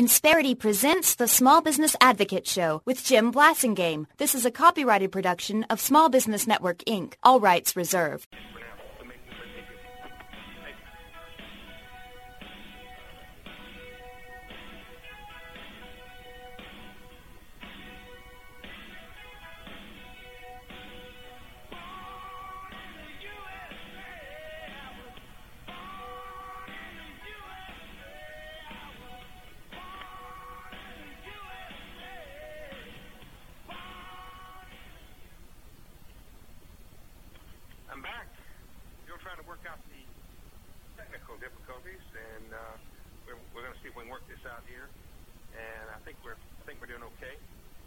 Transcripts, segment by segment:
Insperity presents the Small Business Advocate Show with Jim Blasingame. This is a copyrighted production of Small Business Network, Inc. All rights reserved. I'm back. Still trying to work out the technical difficulties, and we're going to see if we can work this out here. And I think we're doing okay.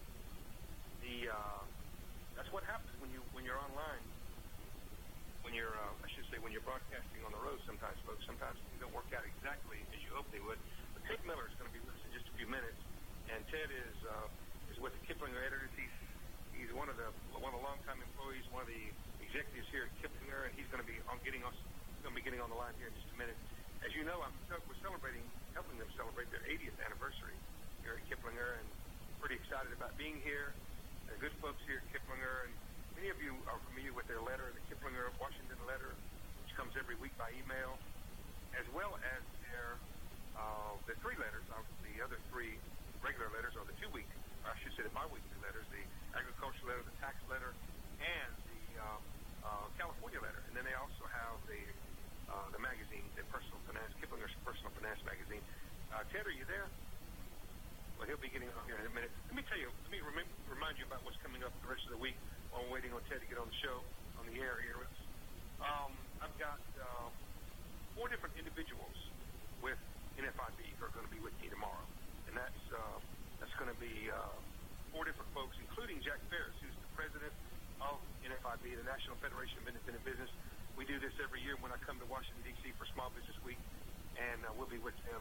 That's what happens when you're online. When you're broadcasting on the road. Sometimes, folks, things don't work out exactly as you hope they would. But Ted Miller is going to be with us in just a few minutes, and Ted is with the Kiplinger Editors. He's one of the longtime employees, one of the executives here at Kiplinger, and he's going to be getting on the line here in just a minute. As you know, we're helping them celebrate their 80th anniversary here at Kiplinger, and pretty excited about being here. They're good folks here at Kiplinger, and many of you are familiar with their letter, the Kiplinger Washington letter, which comes every week by email, as well as their three letters. The other three regular letters are the 2-week, or I should say the bi-weekly letters, the agriculture letter, the tax letter, and the California letter. And then they also have the magazine, the Personal Finance, Kiplinger's Personal Finance magazine. Ted, are you there? Well, he'll be getting on here in a minute. Let me remind you about what's coming up the rest of the week while we're waiting on Ted to get on the show, on the air here. I've got 4 different individuals with NFIB who are going to be with me tomorrow. And that's going to be 4 different folks, including Jack Ferris, who's the president of NFIB, the National Federation of Independent Business. We do this every year when I come to Washington, D.C. for Small Business Week, and we'll be with them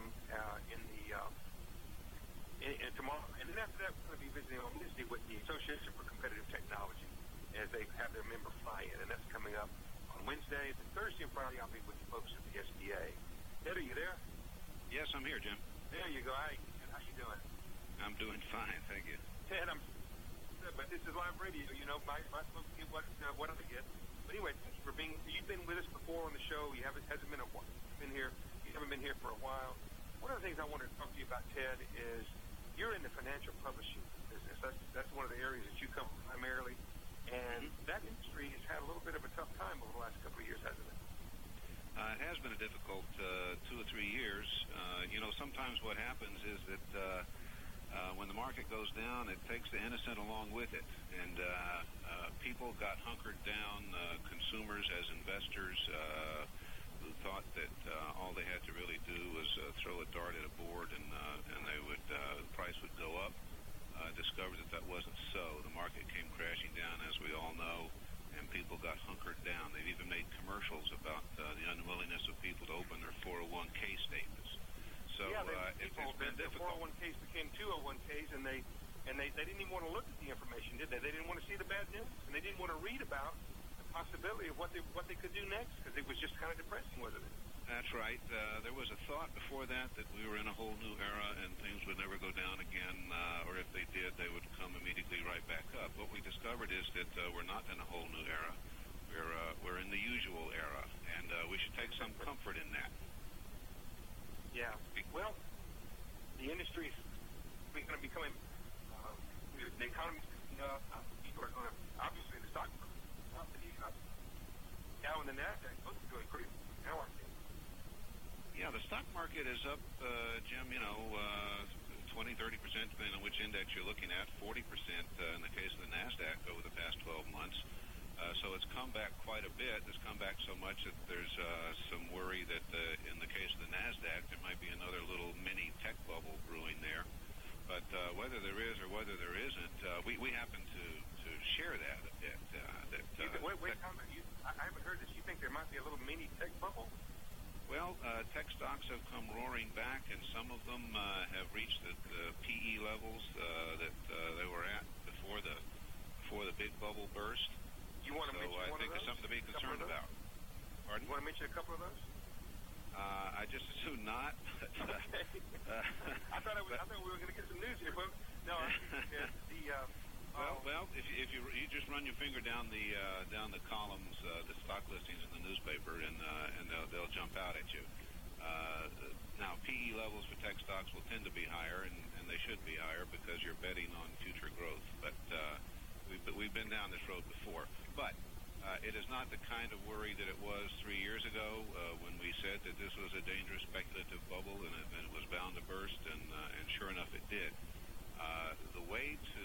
tomorrow. And then after that, we're going to be visiting on Wednesday with the Association for Competitive Technology as they have their member fly in, and that's coming up on Wednesday. Then Thursday and Friday, I'll be with the folks at the SBA. Ed, are you there? Yes, I'm here, Jim. There you go. Hi, how you doing? I'm doing fine, thank you. Ted, but this is live radio. You know, my folks get what I get. But anyway, thanks for you've been with us before on the show. You haven't been here. You haven't been here for a while. One of the things I wanted to talk to you about, Ted, is you're in the financial publishing business. That's one of the areas that you come from primarily, and that industry has had a little bit of a tough time over the last couple of years, hasn't it? It has been a difficult 2 or 3 years. Sometimes what happens is that when the market goes down, it takes the innocent along with it. And people got hunkered down, consumers as investors who thought that all they had to really do was throw a dart at a board and the price would go up, discovered that wasn't so. The market came crashing down, as we all know, and people got hunkered down. They've even made commercials about the unwillingness of people to open their 401k statements. So it's been difficult. 401ks became 201ks, and they didn't even want to look at the information, did they? They didn't want to see the bad news, and they didn't want to read about the possibility of what they could do next, because it was just kind of depressing, wasn't it? That's right. There was a thought before that we were in a whole new era and things would never go down again, or if they did, they would come immediately right back up. What we discovered is that we're not in a whole new era. We're in the usual era, and we should take some comfort in that. Yeah. Well, the industry is going to be coming. The economy is picking up. People are going to, obviously, the stock market is up. Dow and the NASDAQ both are doing pretty well, I think. Yeah, the stock market is up, Jim, 20, 30%, depending on which index you're looking at, 40% in the case of the NASDAQ over the past 12 months. So it's come back quite a bit. It's come back so much that there's some worry that in the case of the NASDAQ, there might be another little mini tech bubble brewing there. But whether there is or whether there isn't, we happen to share that a bit. Wait, I haven't heard this. You think there might be a little mini tech bubble? Well, tech stocks have come roaring back, and some of them have reached the PE levels that they were at before the big bubble burst. You want to mention I think it's something to be concerned about. Pardon? You want to mention a couple of those? I just assume not. But, I thought we were going to get some news here. No, well, if you just run your finger down the columns, the stock listings in the newspaper, and they'll jump out at you. Now, PE levels for tech stocks will tend to be higher, and they should be higher because you're betting on future growth. But we've been down this road before. But it is not the kind of worry that it was 3 years ago when we said that this was a dangerous speculative bubble and it was bound to burst, and sure enough, it did. The way to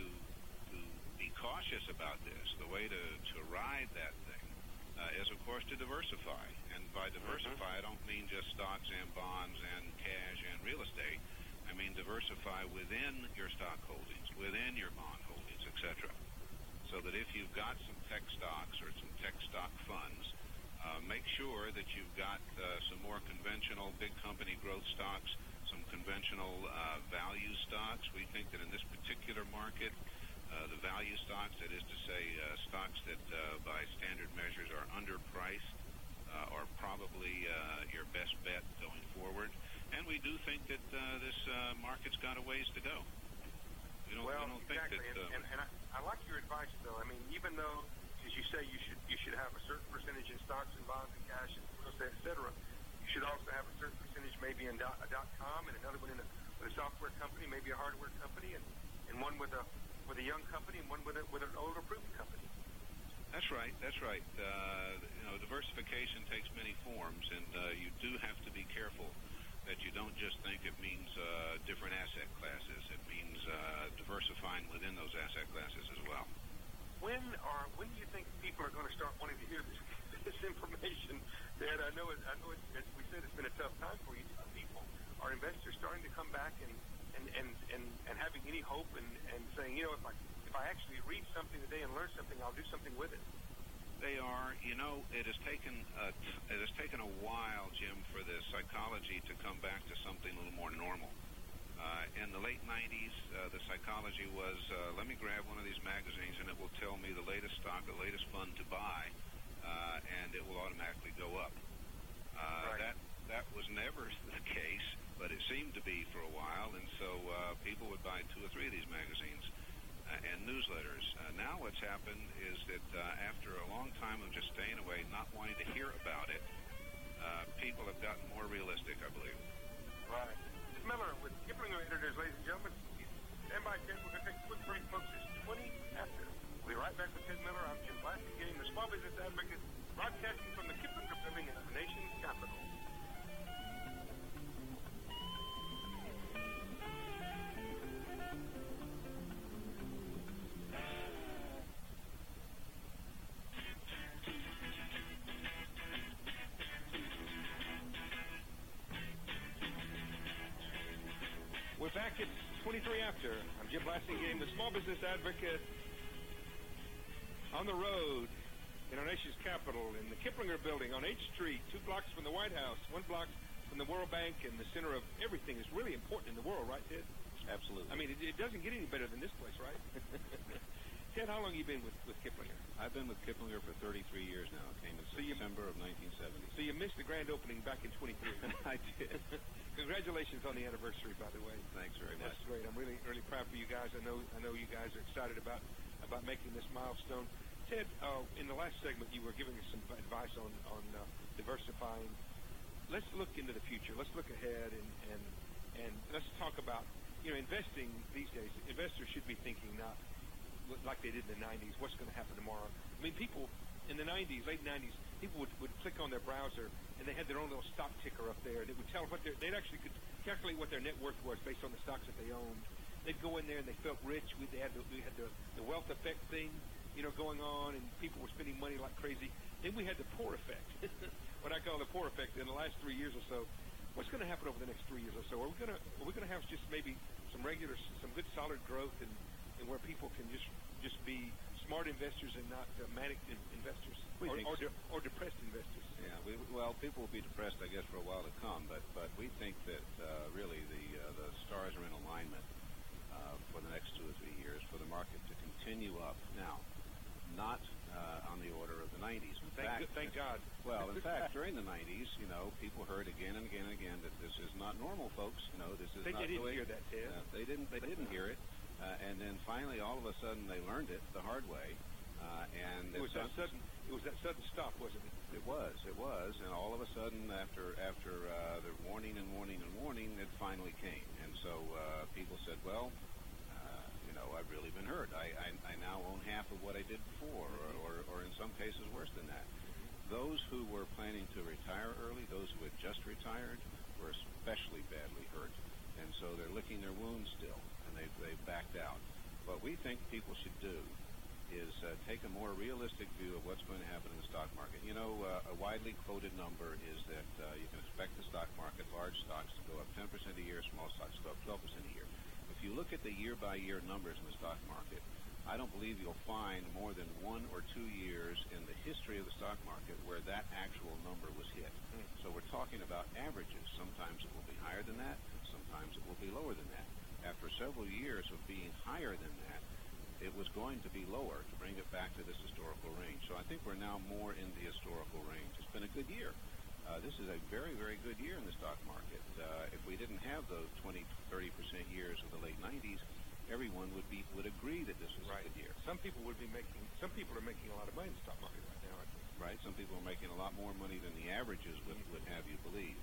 be cautious about this, the way to ride that thing, is, of course, to diversify. And by diversify, I don't mean just stocks and bonds and cash and real estate. I mean diversify within your stock holdings, within your bond holdings, etc. So that if you've got some tech stocks or some tech stock funds, make sure that you've got some more conventional big company growth stocks, some conventional value stocks. We think that in this particular market, the value stocks, that is to say stocks that by standard measures are underpriced, are probably your best bet going forward. And we do think that this market's got a ways to go. We don't exactly. think that... And I like your advice, though. I mean, even though, as you say, you should have a certain percentage in stocks and bonds and cash and real estate, et cetera, you should also have a certain percentage maybe in a .com and another one in a software company, maybe a hardware company, and one with a young company and one with an older proven company. That's right. Diversification takes many forms, and you do have to be careful that you don't just think it means different asset classes. It means diversifying within those asset classes as well. When do you think people are going to start wanting to hear this information? That I know, as we said, it's been a tough time for you. People, are investors starting to come back and having any hope and saying, if I actually read something today and learn something, I'll do something with it. They are. It has taken a while, Jim, for the psychology to come back to something a little more normal. In the late 90s, the psychology was, let me grab one of these magazines and it will tell me the latest stock, the latest fund to buy, and it will automatically go up. Right. That was never the case, but it seemed to be for a while, and so people would buy 2 or 3 of these magazines and newsletters. Now what's happened is that after a long time of just staying away, not wanting to hear about it, people have gotten more realistic, I believe. Right. Miller with Kiplinger Editors, ladies and gentlemen. Stand by, Ted. We're going to take a quick break, folks. It's 20 after. We'll be right back with Ted Miller. I'm Jim Blasingame, the Small Business Advocate, broadcasting from the Kiplinger Building in the nation's capital. We're back at 23 after. I'm Jim Blasingame, the Small Business Advocate, on the road in our nation's capital in the Kiplinger Building on H Street, 2 blocks from the White House, 1 block from the World Bank, and the center of everything is really important in the world, right, Ted? Absolutely. I mean, it doesn't get any better than this place, right? Ted, how long have you been with Kiplinger? I've been with Kiplinger for 33 years now. I came in December of 1970. So you missed the grand opening back in 23. I did. Congratulations on the anniversary, by the way. Thanks very much. That's great. I'm really proud for you guys. I know you guys are excited about making this milestone. Ted, in the last segment, you were giving us some advice on diversifying. Let's look into the future. Let's look ahead and let's talk about investing these days. Investors should be thinking not like they did in the 90s. What's going to happen tomorrow? I mean, people in the 90s, late 90s, people would click on their browser and they had their own little stock ticker up there. They would tell they'd actually could calculate what their net worth was based on the stocks that they owned. They'd go in there and they felt rich. We had the wealth effect thing, going on, and people were spending money like crazy. Then we had the poor effect, what I call the poor effect. In the last 3 years or so, what's going to happen over the next 3 years or so? Are we going to have just maybe some good solid growth and where people can just be smart investors and not manic investors or depressed investors? Yeah, people will be depressed, I guess, for a while to come. But we think that really the stars are in alignment for the next 2 or 3 years for the market to continue up. Now, not on the order of the 90s. Thank God. Well, in fact, during the 90s, people heard again and again and again that this is not normal, folks. This is not the way. They didn't hear that, Ted. They didn't hear it. And then finally, all of a sudden, they learned it the hard way. And it was that sudden stop, wasn't it? It was. And all of a sudden, after the warning, it finally came. And so people said, well, I've really been hurt. I now own half of what I did before, or in some cases worse than that. Those who were planning to retire early, those who had just retired, were especially badly hurt. And so they're licking their wounds still, and they've backed out. What we think people should do is take a more realistic view of what's going to happen in the stock market. A widely quoted number is that you can expect the stock market, large stocks, to go up 10% a year, small stocks to go up 12% a year. If you look at the year-by-year numbers in the stock market, I don't believe you'll find more than 1 or 2 years in the history of the stock market where that actual number was hit. So we're talking about averages. Sometimes it will be higher than that, sometimes it will be lower than that. After several years of being higher than that, it was going to be lower to bring it back to this historical range. So I think we're now more in the historical range. It's been a good year. This is a very, very good year in the stock market. If we didn't have those 20, 30% years of the late 90s, everyone would agree that this was a good year. Some people are making a lot of money in the stock market right now, I think. Right. Some people are making a lot more money than the averages would have you believe.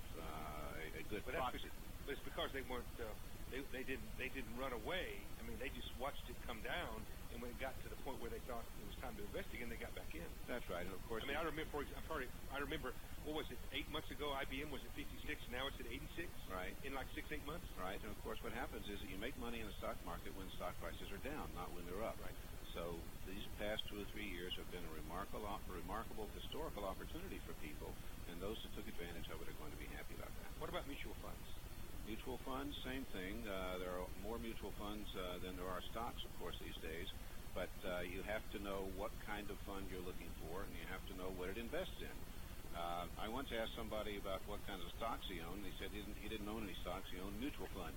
A good proxy. But it's because they weren't. They didn't run away. I mean, they just watched it come down, and when it got to the point where they thought it was time to invest again, they got back in. That's right. And of course, I remember. I remember. What was it? 8 months ago, IBM was at 56. Now it's at 86. Right. In like 6-8 months. Right. And of course, what happens is that you make money in the stock market when stock prices are down, not when they're up. Right. So these past 2 or 3 years have been a remarkable historical opportunity for people, and those that took advantage of it are going to be happy about that. What about mutual funds? Mutual funds, same thing. There are more mutual funds than there are stocks, of course, these days. But you have to know what kind of fund you're looking for, and you have to know what it invests in. I once asked somebody about what kinds of stocks he owned, and he said he didn't own any stocks. He owned mutual funds.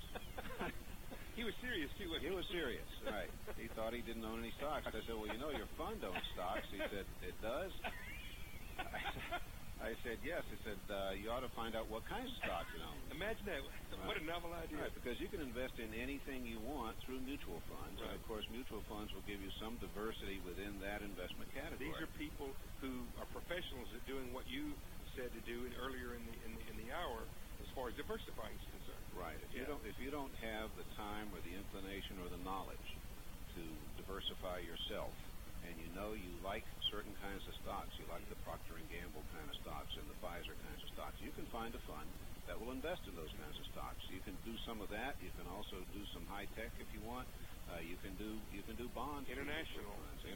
He was serious, too, wasn't he? He was serious, right. He thought he didn't own any stocks. I said, well, your fund owns stocks. He said, it does? I said, yes. I said, you ought to find out what kinds of stocks you own. Imagine that. What a novel idea. Right, because you can invest in anything you want through mutual funds. Right. And, of course, mutual funds will give you some diversity within that investment category. These are people who are professionals at doing what you said to do earlier in the hour as far as diversifying is concerned. Right. If you don't have the time or the inclination or the knowledge to diversify yourself, and you like certain kinds of stocks, you like the Procter & Gamble kind of stocks and the Pfizer kinds of stocks, you can find a fund that will invest in those kinds of stocks. You can do some of that. You can also do some high tech if you want. You can do bonds. International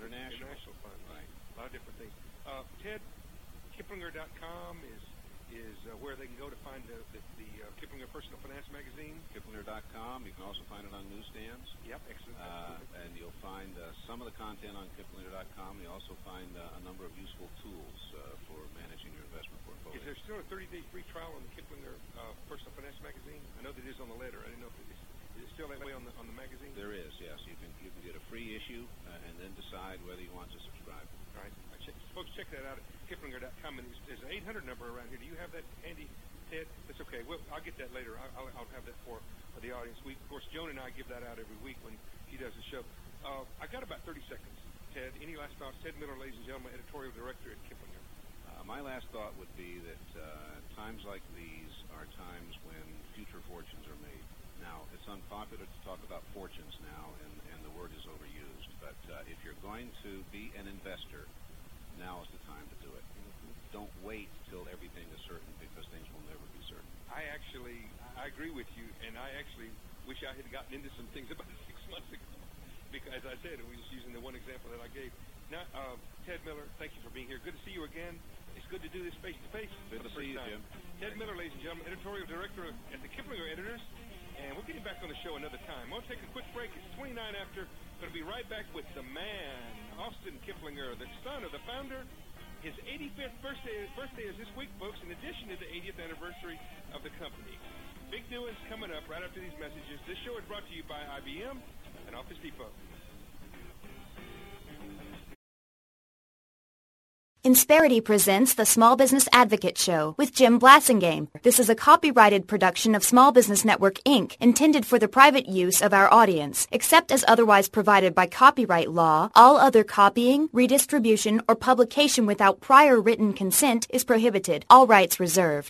funds. Right. A lot of different things. Ted, Kiplinger.com is where they can go to find the Kiplinger Personal Finance magazine. Kiplinger.com. You can also find it on newsstands. Yep, excellent. And you'll find some of the content on Kiplinger.com. You'll also find a number of useful tools for managing your investment portfolio. Is there still a 30-day free trial on the Kiplinger Personal Finance magazine? I know that it is on the letter. I didn't know if it is still that way on the magazine. There is, yes. You can get a free issue and then decide whether you want to subscribe. All right. Folks, check that out at Kiplinger.com. And there's an 800 number around here. Do you have that handy, Ted? That's okay. Well, I'll get that later. I'll have that for the audience. Of course, Joan and I give that out every week when he does the show. I got about 30 seconds. Ted, any last thoughts? Ted Miller, ladies and gentlemen, editorial director at Kiplinger. My last thought would be that times like these are times when future fortunes are made. Now, it's unpopular to talk about fortunes now, and the word is overused. But if you're going to be an investor, now is the time to do it. Don't wait till everything is certain, because things will never be certain. I agree with you, and I actually wish I had gotten into some things about 6 months ago. Because, as I said, we were just using the one example that I gave. Now, Ted Miller, thank you for being here. Good to see you again. It's good to do this face-to-face. Good to see you, Jim. Ted Miller, ladies and gentlemen, editorial director at the Kiplinger Editors. And we're getting back on the show another time. I'll take a quick break. It's 29 after. Going to be right back with the man, Austin Kiplinger, the son of the founder. His 85th birthday is this week, folks, in addition to the 80th anniversary of the company. Big doings coming up right after these messages. This show is brought to you by IBM and Office Depot. Insperity presents the Small Business Advocate Show with Jim Blasingame. This is a copyrighted production of Small Business Network, Inc., intended for the private use of our audience. Except as otherwise provided by copyright law, all other copying, redistribution, or publication without prior written consent is prohibited. All rights reserved.